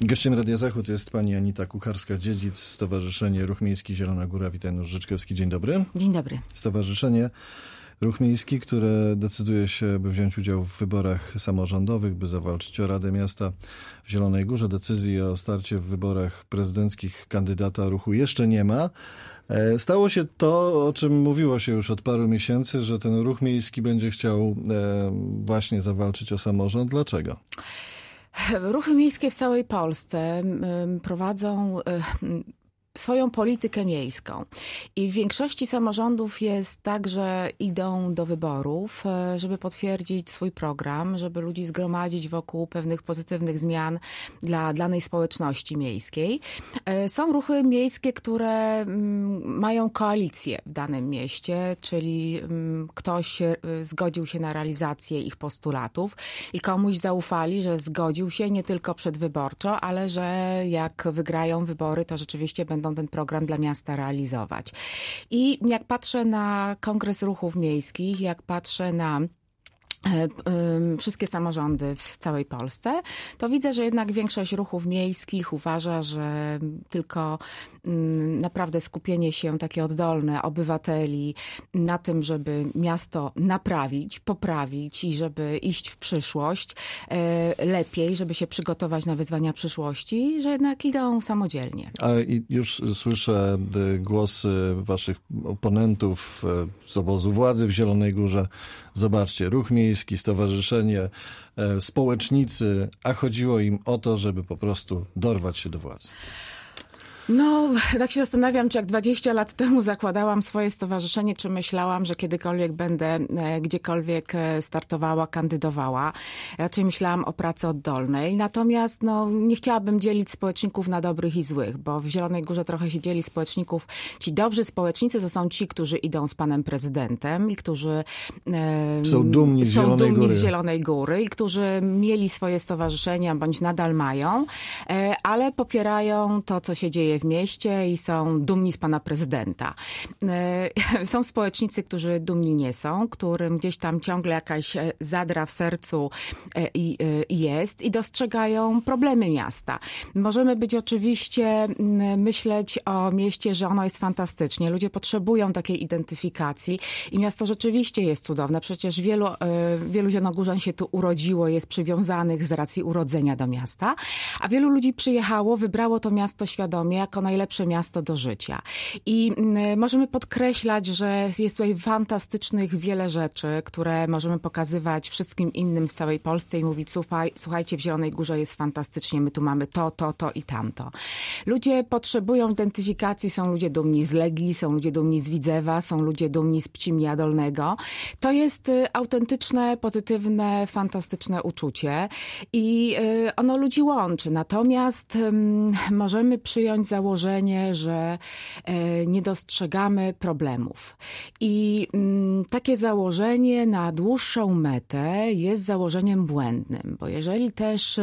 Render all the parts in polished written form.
Gościem Radia Zachód jest pani Anita Kucharska-Dziedzic, Stowarzyszenie Ruch Miejski Zielona Góra. Witam, Janusz Życzkowski. Dzień dobry. Dzień dobry. Stowarzyszenie Ruch Miejski, które decyduje się, by wziąć udział w wyborach samorządowych, by zawalczyć o Radę Miasta w Zielonej Górze. Decyzji o starcie w wyborach prezydenckich kandydata ruchu jeszcze nie ma. Stało się to, o czym mówiło się już od paru miesięcy, że ten ruch miejski będzie chciał właśnie zawalczyć o samorząd. Dlaczego? Ruchy miejskie w całej Polsce prowadzą swoją politykę miejską. I w większości samorządów jest tak, że idą do wyborów, żeby potwierdzić swój program, żeby ludzi zgromadzić wokół pewnych pozytywnych zmian dla danej społeczności miejskiej. Są ruchy miejskie, które mają koalicję w danym mieście, czyli ktoś zgodził się na realizację ich postulatów i komuś zaufali, że zgodził się nie tylko przedwyborczo, ale że jak wygrają wybory, to rzeczywiście będą ten program dla miasta realizować. I jak patrzę na Kongres Ruchów Miejskich, jak patrzę na wszystkie samorządy w całej Polsce, to widzę, że jednak większość ruchów miejskich uważa, że tylko naprawdę skupienie się takie oddolne obywateli na tym, żeby miasto naprawić, poprawić i żeby iść w przyszłość lepiej, żeby się przygotować na wyzwania przyszłości, że jednak idą samodzielnie. A już słyszę głosy waszych oponentów z obozu władzy w Zielonej Górze. Zobaczcie, ruch miejski, stowarzyszenie, społecznicy, a chodziło im o to, żeby po prostu dorwać się do władzy. No, tak się zastanawiam, czy jak 20 lat temu zakładałam swoje stowarzyszenie, czy myślałam, że kiedykolwiek będę gdziekolwiek startowała, kandydowała. Raczej myślałam o pracy oddolnej. Natomiast nie chciałabym dzielić społeczników na dobrych i złych, bo w Zielonej Górze trochę się dzieli społeczników. Ci dobrzy społecznicy to są ci, którzy idą z panem prezydentem i którzy są dumni z Zielonej Góry i którzy mieli swoje stowarzyszenia, bądź nadal mają, ale popierają to, co się dzieje w mieście i są dumni z pana prezydenta. Są społecznicy, którzy dumni nie są, którym gdzieś tam ciągle jakaś zadra w sercu jest i dostrzegają problemy miasta. Możemy być oczywiście, myśleć o mieście, że ono jest fantastycznie. Ludzie potrzebują takiej identyfikacji i miasto rzeczywiście jest cudowne. Przecież wielu zielonogórzan się tu urodziło, jest przywiązanych z racji urodzenia do miasta, a wielu ludzi przyjechało, wybrało to miasto świadomie jako najlepsze miasto do życia. I możemy podkreślać, że jest tutaj fantastycznych wiele rzeczy, które możemy pokazywać wszystkim innym w całej Polsce i mówić, słuchajcie, w Zielonej Górze jest fantastycznie, my tu mamy to i tamto. Ludzie potrzebują identyfikacji, są ludzie dumni z Legii, są ludzie dumni z Widzewa, są ludzie dumni z Pcimia Dolnego. To jest autentyczne, pozytywne, fantastyczne uczucie i ono ludzi łączy. Natomiast możemy przyjąć założenie, że nie dostrzegamy problemów. I takie założenie na dłuższą metę jest założeniem błędnym, bo jeżeli też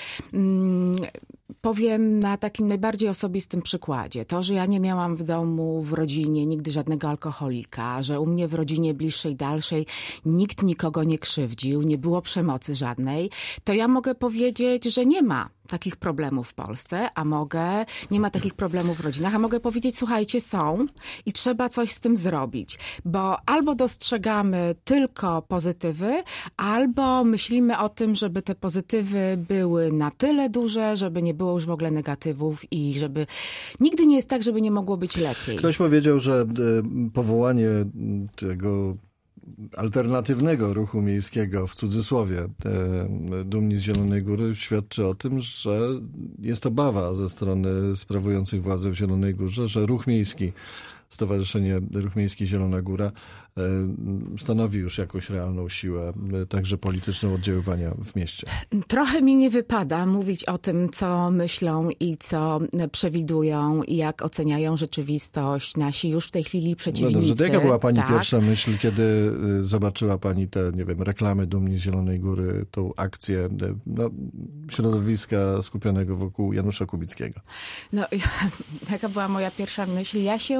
powiem na takim najbardziej osobistym przykładzie. To, że ja nie miałam w domu, w rodzinie nigdy żadnego alkoholika, że u mnie w rodzinie bliższej, dalszej nikt nikogo nie krzywdził, nie było przemocy żadnej, to ja mogę powiedzieć, że nie ma takich problemów w Polsce, nie ma takich problemów w rodzinach, a mogę powiedzieć, słuchajcie, są i trzeba coś z tym zrobić, bo albo dostrzegamy tylko pozytywy, albo myślimy o tym, żeby te pozytywy były na tyle duże, żeby nie było już w ogóle negatywów i żeby nigdy nie jest tak, żeby nie mogło być lepiej. Ktoś powiedział, że powołanie tego alternatywnego ruchu miejskiego, w cudzysłowie, dumni z Zielonej Góry, świadczy o tym, że jest obawa ze strony sprawujących władzę w Zielonej Górze, że ruch miejski, Stowarzyszenie Ruch Miejski Zielona Góra stanowi już jakąś realną siłę, także polityczną, oddziaływania w mieście. Trochę mi nie wypada mówić o tym, co myślą i co przewidują i jak oceniają rzeczywistość nasi już w tej chwili przeciwnicy. No dobrze, to jaka była pani pierwsza myśl, kiedy zobaczyła pani te, reklamy Dumni z Zielonej Góry, tą akcję środowiska skupionego wokół Janusza Kubickiego? Jaka była moja pierwsza myśl? Ja się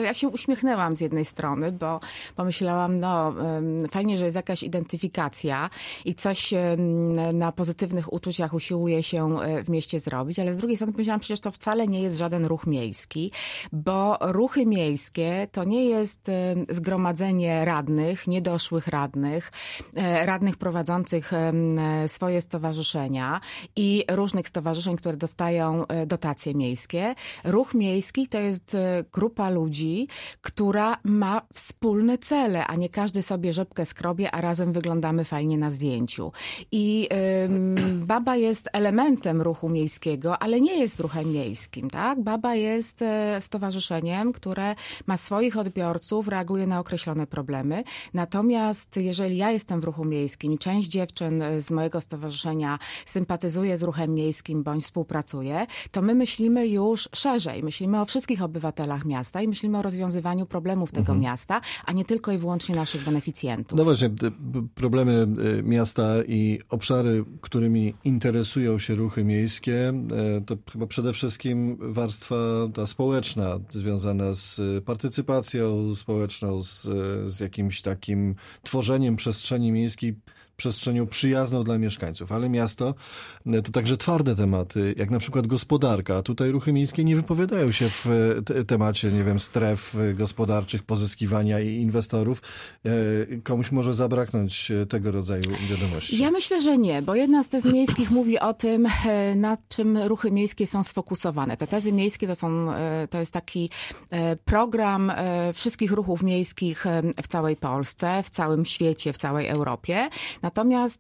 ja się uśmiechnęłam z jednej strony, bo pomyślałam, fajnie, że jest jakaś identyfikacja i coś na pozytywnych uczuciach usiłuje się w mieście zrobić, ale z drugiej strony pomyślałam, przecież to wcale nie jest żaden ruch miejski, bo ruchy miejskie to nie jest zgromadzenie radnych, niedoszłych radnych, radnych prowadzących swoje stowarzyszenia i różnych stowarzyszeń, które dostają dotacje miejskie. Ruch miejski to jest grupa ludzi, która ma wspólne cele, a nie każdy sobie rzepkę skrobie, a razem wyglądamy fajnie na zdjęciu. I Baba jest elementem ruchu miejskiego, ale nie jest ruchem miejskim, tak? Baba jest stowarzyszeniem, które ma swoich odbiorców, reaguje na określone problemy. Natomiast jeżeli ja jestem w ruchu miejskim i część dziewczyn z mojego stowarzyszenia sympatyzuje z ruchem miejskim bądź współpracuje, to my myślimy już szerzej. Myślimy o wszystkich obywatelach miasta i myślimy o rozwiązywaniu problemów tego miasta, a nie tylko i wyłącznie naszych beneficjentów. No właśnie, problemy miasta i obszary, którymi interesują się ruchy miejskie, to chyba przede wszystkim warstwa ta społeczna, związana z partycypacją społeczną, z jakimś takim tworzeniem przestrzeni miejskiej, przestrzenią przyjazną dla mieszkańców. Ale miasto to także twarde tematy, jak na przykład gospodarka. Tutaj ruchy miejskie nie wypowiadają się w temacie, nie wiem, stref gospodarczych, pozyskiwania inwestorów. Komuś może zabraknąć tego rodzaju wiadomości. Ja myślę, że nie, bo jedna z tez miejskich mówi o tym, nad czym ruchy miejskie są sfokusowane. Te tezy miejskie to jest taki program wszystkich ruchów miejskich w całej Polsce, w całym świecie, w całej Europie. Natomiast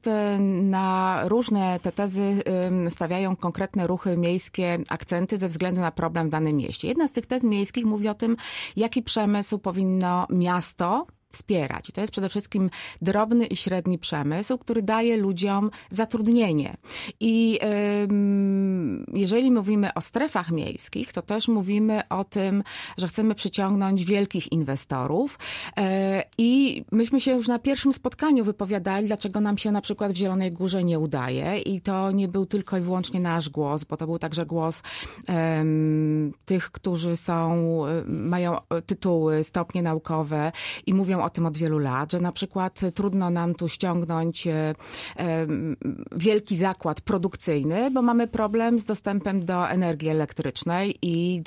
na różne te tezy stawiają konkretne ruchy miejskie akcenty ze względu na problem w danym mieście. Jedna z tych tez miejskich mówi o tym, jaki przemysł powinno miasto wspierać. I to jest przede wszystkim drobny i średni przemysł, który daje ludziom zatrudnienie. I jeżeli mówimy o strefach miejskich, to też mówimy o tym, że chcemy przyciągnąć wielkich inwestorów. I myśmy się już na pierwszym spotkaniu wypowiadali, dlaczego nam się na przykład w Zielonej Górze nie udaje. I to nie był tylko i wyłącznie nasz głos, bo to był także głos tych, którzy mają tytuły, stopnie naukowe i mówią o tym od wielu lat, że na przykład trudno nam tu ściągnąć wielki zakład produkcyjny, bo mamy problem z dostępem do energii elektrycznej i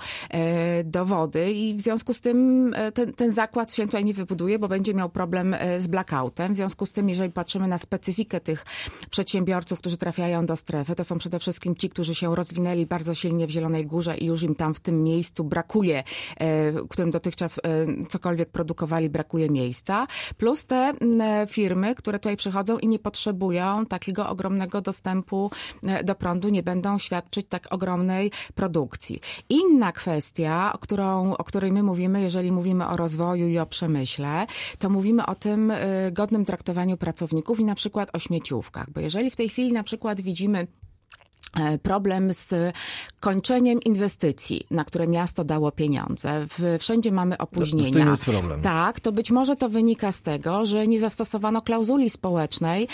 do wody i w związku z tym ten zakład się tutaj nie wybuduje, bo będzie miał problem z blackoutem. W związku z tym, jeżeli patrzymy na specyfikę tych przedsiębiorców, którzy trafiają do strefy, to są przede wszystkim ci, którzy się rozwinęli bardzo silnie w Zielonej Górze i już im tam w tym miejscu brakuje, w którym dotychczas cokolwiek produkowali, brakuje miejsca, plus te firmy, które tutaj przychodzą i nie potrzebują takiego ogromnego dostępu do prądu, nie będą świadczyć tak ogromnej produkcji. Inna kwestia, o której my mówimy, jeżeli mówimy o rozwoju i o przemyśle, to mówimy o tym godnym traktowaniu pracowników i na przykład o śmieciówkach, bo jeżeli w tej chwili na przykład widzimy problem z kończeniem inwestycji, na które miasto dało pieniądze. Wszędzie mamy opóźnienia. Z tym jest problem. Tak, to być może to wynika z tego, że nie zastosowano klauzuli społecznej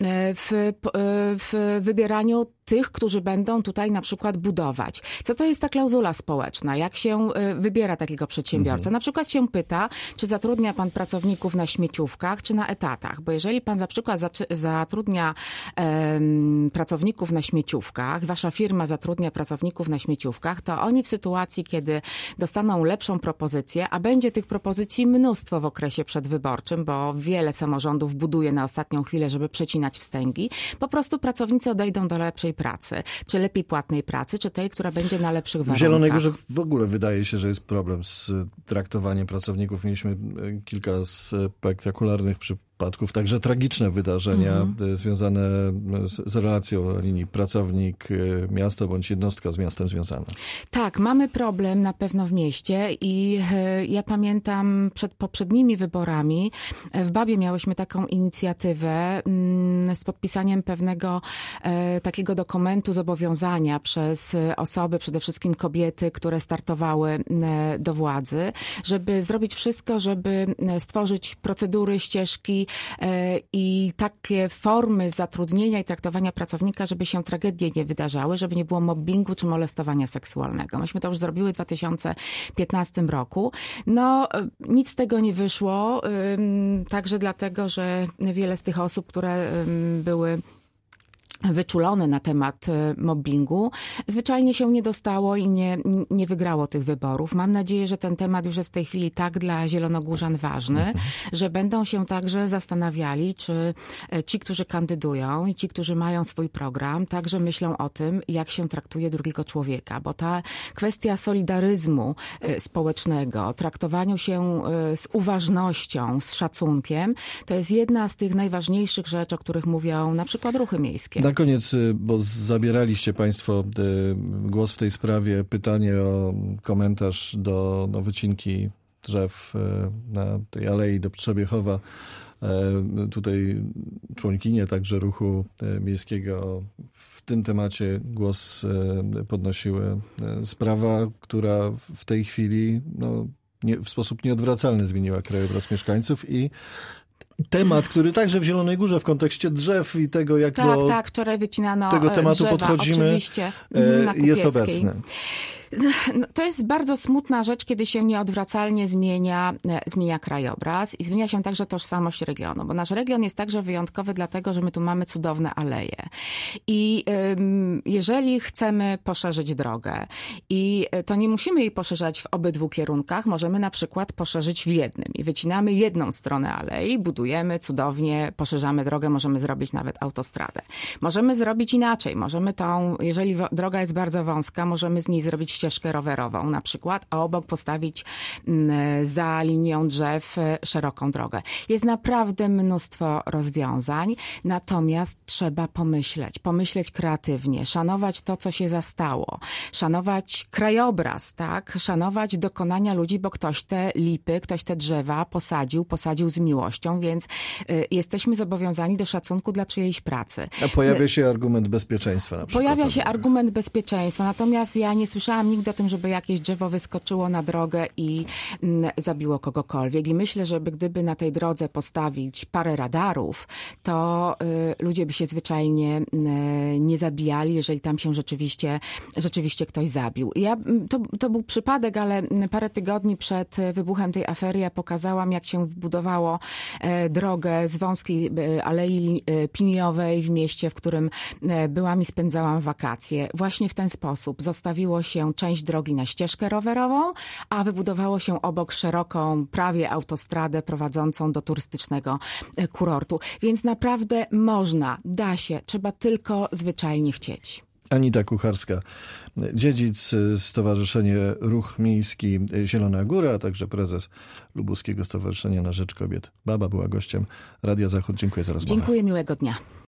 w wybieraniu tych, którzy będą tutaj na przykład budować. Co to jest ta klauzula społeczna? Jak się wybiera takiego przedsiębiorcę? Na przykład się pyta, czy zatrudnia pan pracowników na śmieciówkach, czy na etatach? Bo jeżeli pan na przykład zatrudnia pracowników na śmieciówkach, wasza firma zatrudnia pracowników na śmieciówkach, to oni w sytuacji, kiedy dostaną lepszą propozycję, a będzie tych propozycji mnóstwo w okresie przedwyborczym, bo wiele samorządów buduje na ostatnią chwilę, żeby przecinać wstęgi, po prostu pracownicy odejdą do lepszej pracy, czy lepiej płatnej pracy, czy tej, która będzie na lepszych warunkach. W Zielonej Górze w ogóle wydaje się, że jest problem z traktowaniem pracowników. Mieliśmy kilka spektakularnych przypadków, także tragiczne wydarzenia związane z relacją linii pracownik-miasto bądź jednostka z miastem związana. Tak, mamy problem na pewno w mieście i ja pamiętam przed poprzednimi wyborami w Babie miałyśmy taką inicjatywę z podpisaniem pewnego takiego dokumentu zobowiązania przez osoby, przede wszystkim kobiety, które startowały do władzy, żeby zrobić wszystko, żeby stworzyć procedury, ścieżki i takie formy zatrudnienia i traktowania pracownika, żeby się tragedie nie wydarzały, żeby nie było mobbingu czy molestowania seksualnego. Myśmy to już zrobiły w 2015 roku. No, nic z tego nie wyszło, także dlatego, że wiele z tych osób, które były wyczulone na temat mobbingu, zwyczajnie się nie dostało i nie wygrało tych wyborów. Mam nadzieję, że ten temat już jest w tej chwili tak dla zielonogórzan ważny, że będą się także zastanawiali, czy ci, którzy kandydują i ci, którzy mają swój program, także myślą o tym, jak się traktuje drugiego człowieka, bo ta kwestia solidaryzmu społecznego, traktowaniu się z uważnością, z szacunkiem, to jest jedna z tych najważniejszych rzeczy, o których mówią na przykład ruchy miejskie. Na koniec, bo zabieraliście państwo głos w tej sprawie, pytanie o komentarz do wycinki drzew na tej alei do Trzebiechowa. Tutaj członkinie także ruchu miejskiego w tym temacie głos podnosiły. Sprawa, która w tej chwili w sposób nieodwracalny zmieniła krajobraz mieszkańców i temat, który także w Zielonej Górze w kontekście drzew i tego, jak do wczoraj wycinano tego tematu drzewa, podchodzimy, oczywiście, jest obecny. No, to jest bardzo smutna rzecz, kiedy się nieodwracalnie zmienia krajobraz i zmienia się także tożsamość regionu, bo nasz region jest także wyjątkowy dlatego, że my tu mamy cudowne aleje. I jeżeli chcemy poszerzyć drogę i to nie musimy jej poszerzać w obydwu kierunkach, możemy na przykład poszerzyć w jednym i wycinamy jedną stronę alei, budujemy cudownie, poszerzamy drogę, możemy zrobić nawet autostradę. Możemy zrobić inaczej, jeżeli droga jest bardzo wąska, możemy z niej zrobić ścieżkę rowerową na przykład, a obok postawić za linią drzew szeroką drogę. Jest naprawdę mnóstwo rozwiązań, natomiast trzeba pomyśleć kreatywnie, szanować to, co się zastało, szanować krajobraz, tak? Szanować dokonania ludzi, bo ktoś te lipy, ktoś te drzewa posadził z miłością, więc jesteśmy zobowiązani do szacunku dla czyjejś pracy. A pojawia się argument bezpieczeństwa na przykład. Pojawia się argument bezpieczeństwa, natomiast ja nie słyszałam nigdy o tym, żeby jakieś drzewo wyskoczyło na drogę i zabiło kogokolwiek. I myślę, że gdyby na tej drodze postawić parę radarów, to ludzie by się zwyczajnie nie zabijali, jeżeli tam się rzeczywiście ktoś zabił. To był przypadek, ale parę tygodni przed wybuchem tej afery ja pokazałam, jak się wbudowało drogę z wąskiej alei piniowej w mieście, w którym byłam i spędzałam wakacje. Właśnie w ten sposób zostawiło się część drogi na ścieżkę rowerową, a wybudowało się obok szeroką, prawie autostradę prowadzącą do turystycznego kurortu. Więc naprawdę da się, trzeba tylko zwyczajnie chcieć. Anita Kucharska-Dziedzic, Stowarzyszenie Ruch Miejski Zielona Góra, a także prezes Lubuskiego Stowarzyszenia na Rzecz Kobiet. Baba była gościem Radia Zachód. Dziękuję za rozmowę. Dziękuję, miłego dnia.